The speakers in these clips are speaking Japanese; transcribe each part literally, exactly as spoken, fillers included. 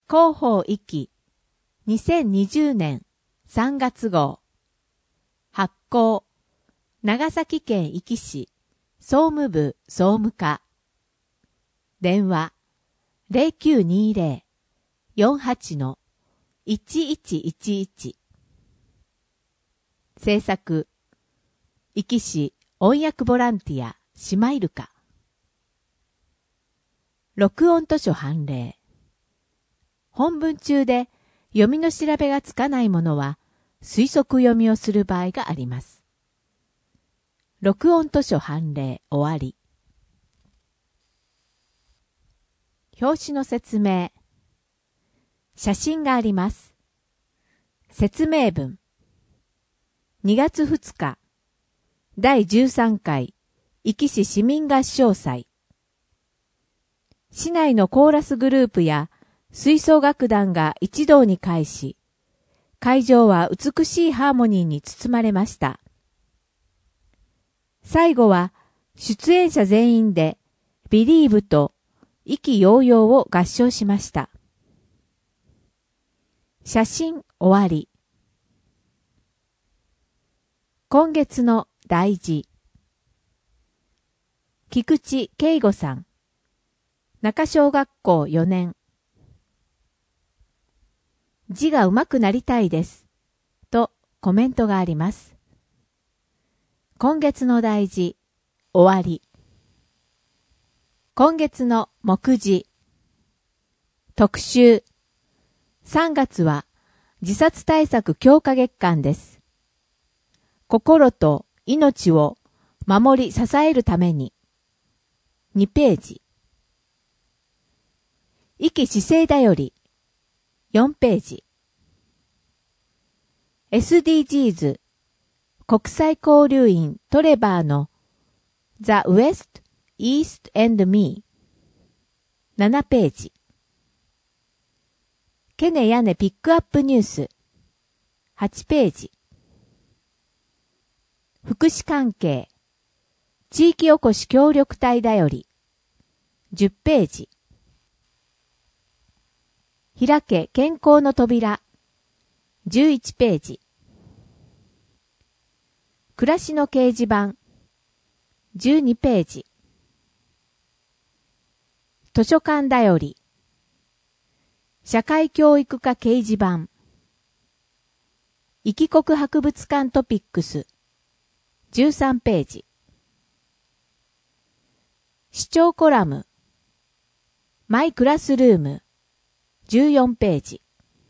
広報一期にせんにじゅうねんさんがつ号発行長崎県壱岐市総務部総務課電話 ゼロきゅうにゼロ よんはち いちいちいちいち 制作壱岐市音訳ボランティアシマイルカ録音図書判例本文中で読みの調べがつかないものは推測読みをする場合があります。録音図書判例終わり。表紙の説明。写真があります。説明文。にがつふつか、だいじゅうさんかい壱岐市市民合唱祭。市内のコーラスグループや吹奏楽団が一堂に会し、会場は美しいハーモニーに包まれました。最後は出演者全員でビリーブと意気揚々を合唱しました。写真終わり。今月の大事。菊池圭吾さん。中小学校よねん。字が上手くなりたいです。とコメントがあります。今月の大事、終わり。今月の目次。特集。さんがつは自殺対策強化月間です。心と命を守り支えるために。にページ。壱岐市政だより。よんページ。エスディージーズ 国際交流員トレバーの The West, East and Me ななページ。ケネヤネピックアップニュースはちページ。福祉関係地域おこし協力隊だよりじゅっページ。開け健康の扉じゅういちページ。暮らしの掲示板じゅうにページ。図書館だより社会教育科掲示板壱岐国博物館トピックスじゅうさんページ。視聴コラムマイクラスルームじゅうよんページ。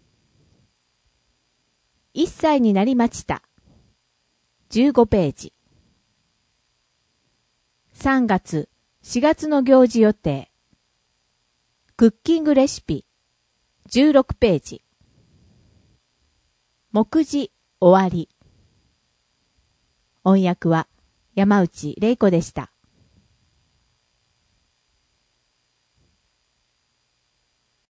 いっさいになりました。じゅうごページ。さんがつ、しがつの行事予定。クッキングレシピじゅうろくページ。目次終わり。音訳は山内玲子でした。